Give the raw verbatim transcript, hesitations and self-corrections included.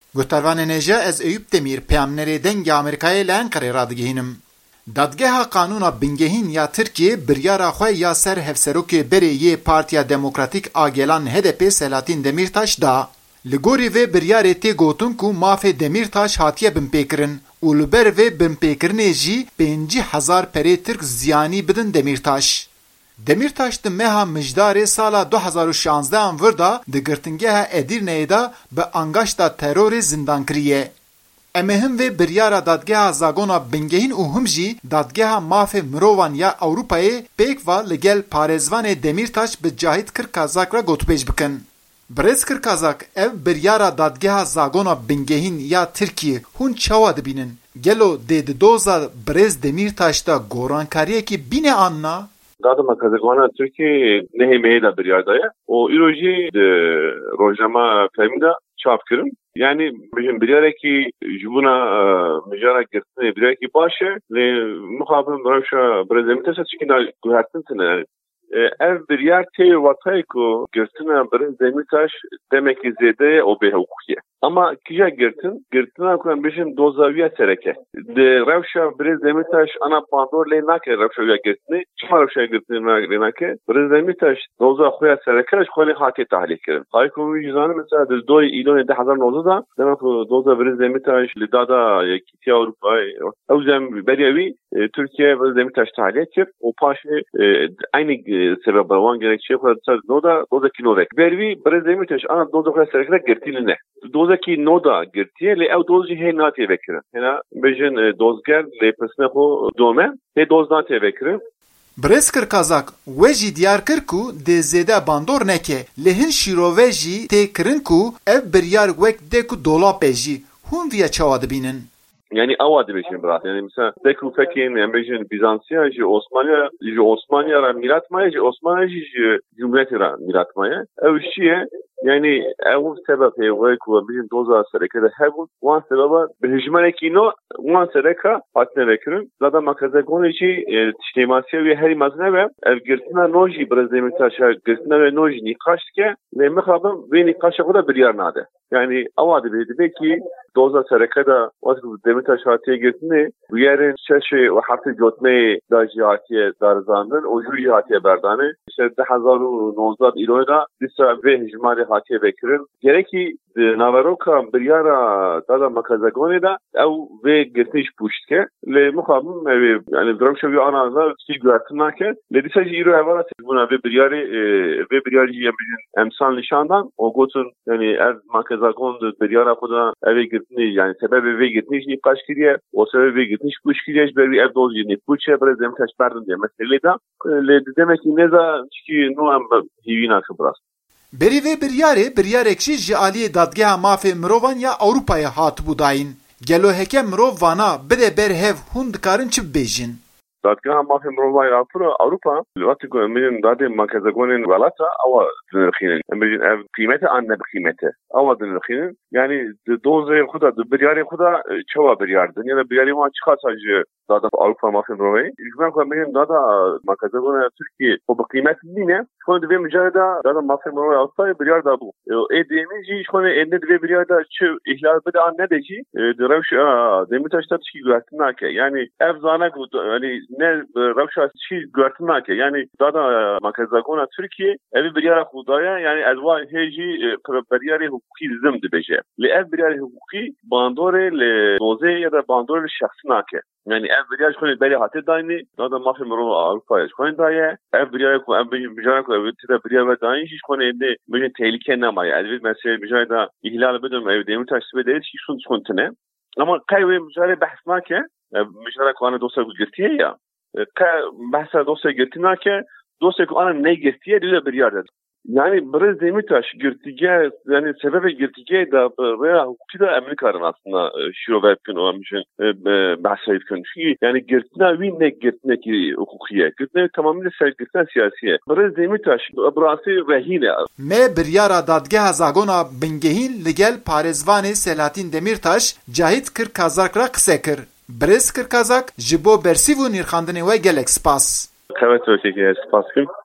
Gotarvanê neja ez Eyüp Demir peyamnerê dengê Amerîkayê li Enqereyê radigihînim. Dadgeha Kanûna Bingehîn ya Tirkiye biryara xwe ya ser hevserokê berê yê Partiya Demokratîk a Gelan H D P Selahattin Demirtaş da. Li gorî vê biryarê tê gotin ku mafê Demirtaş hatiye binpêkirin û li ber vê binpêkirinê jî pêncî hezar perê Tirk ziyanî bidin Demirtaş. Demirtaş di meha mijdarê sala du hezar û şanzdehan vir da di girtingeha Edirneyê da bi angaşta terorê zindan kiriye. Em ê him vê biryara dadgeha Zagona Bingehîn û him jî dadgeha mafê mirovan ya Ewropayê pêk va li gel parêzvanê Demirtaş bi Cahit Kırkazak re gotûbêj bikin. Birêz Kırkazak ev biryara dadgeha Zagona Bingehîn ya Tirkiye hûn çawa dibînin? Gelo dê di doza Birêz Demirtaş da gorankariyekî bîne anna? Dadama Kazakwana Türkiye nehemeye de bir yerdeye. O iroji de rojnama filmde çap kirin. Yani bizim bir yere ki jubuna mücadele girtine bir yere ki başı ve muhabbetin bırakşa prezidente seçkinden gühertin tine. Ev bir yer te vatay ko girtine bir Demirtaş demek ki zede o be hukukiye. Ama kija girtin, girtine kuran bizim dozaviye tereke. De revşa bir Demirtaş ana pandor le nake revşa ya girtine, çima revşa girtine le nake. Bir Demirtaş doza xuya tereke, xoli hati tahlil kirin. Hayko yüzanı mesela de doy ilon de hazar nozu da, demek doza bir Demirtaş li dada kiti Avrupa'yı, evzem beriyevi Türkiye bir Demirtaş tahlil kir. O paşi aynı sebep var gerekçe kadar noda doza kinorek. Bervi bir Demirtaş ana doza xuya tereke girtine. Dozaki noda girtiye le ev dozi he natiye vekirin. Hena bejin dozger le pesne xo dome he doz natiye vekirin. Birêz Kırkazak we jî diyar kir ku dê zêde bandor neke li hin şîrove jî tê kirin ku ev biryar wek de ku dolapê jî hûn viya çawa dibînin. Yani ava dibêjin birat. Yani mesela deku fekin em bejin Bizansiya jî Osmaniya jî Osmaniya ra milatmaya jî Osmaniya jî Cumhuriyetê ra milatmaya. Ev şiye yani ev sebep ev ku bizim doza serekede hebun wan sebeba bihijmaneki no wan sereka hatne vekirin zada makazagonici tiştemasiye ve her mazne ve ev girtina noji Demirtaş'a girtina ve noji nikaşke ve mekhabım ve nikaşa da bir yer nade. Yani avadi dedi belki doza serekada o Demirtaş hatiye girtini bu yerin şeşi ve harfi götmeyi da hatiye darzandır o jüri hatiye berdane işte de hazaru nozdat iloyda disa ve hijmari hatiye bekirin. Gerek ki Navaroka bir yara dada makazagoni da ev ve girtiniş puştke le muhabim ev yani dromşevi anazda ki güvertinake le disa jiro evara buna ve bir yari ve bir yari yemin emsal nişandan o gotun yani ev makazagon bir yara kuda eve girtini yani sebebi ve girtiniş ni kaç kiriye o sebebi girtiniş puş kiriye bir ev doz ni puçe bre Demirtaş pardon diye mesele da le demek ki ne za ki no am hivina kıbras. Berî vê biryarê biryarek jî ji aliyê dadgeha mafê mirovan ya Ewropayê hatibû dayîn. Gelo heke mirov vana bide ber hev hûn dikarin çi bibêjin? Dadgeha mafê mirovan ya Ewropa wekî ku em bêjin dadê makazagonên welata ewa dinirxînin. Em bêjin ev qîmete an ne bi qîmete. Ewa dinirxînin. Yani di dozê xwe da di biryarê xwe da çawa biryar din. Yani biryarê wan çi qasa ji dada Avrupa mafê mirovê. İlkmen ku em bêjin dada makazagona Tirkiye xwe bi qîmet bîne. Xwe divê mücadelede dada mafê mirovê Avrupayê biryar da bû. Ê demê jî xwe êne divê biryar da çi ihlal bide an ne de jî di rewş Demirtaş da tişkî güvertin nake. Yani ev zana ku yani ne rewşa tişkî güvertin nake. Yani dada makazagona Tirkiye evi biryara xudaya yani ezwa hêjî biryarê hukukî zim dibêje. Li ev biryarê hukukî bandorê li dozê ya da bandorê li şexsî nake. Yani ev biryar xwe belê hatê dayînê dada mafê mirov Avrupayê xwe daye ev biryarê ku em bêjin bijara ku ev tida biryar ve dayîn jî xwe êne bêjin tehlike nemaye. Elbet mesele bijara da ihlal bidim ev Demirtaş ve de hiç şun skontine. Ama kay ve mücadele bahs nake. Mücadele ku ana dosya girtiye ya. Kay bahsa dosya girtinake dosya ku ana ne girtiye dile biryar dedi. Yani Birêz Demirtaş girtige yani sebebi girtige da veya hukuki da Amerika'nın aslında şirove yapın o amcın bahsedip kön. Çünkü yani girtine ve ne girtine ki hukukiye. Girtine tamamıyla sergilten siyasiye. Birêz Demirtaş burası rehine. Me biryara dadgeha Zagona Bingehîn li gel parêzvanê Selahattin Demirtaş Cahit Kırkazak ra qise kir. Birêz Kırkazak ji bo bersîv û nîrxandinê we gelek spas. Evet öteki spas kim?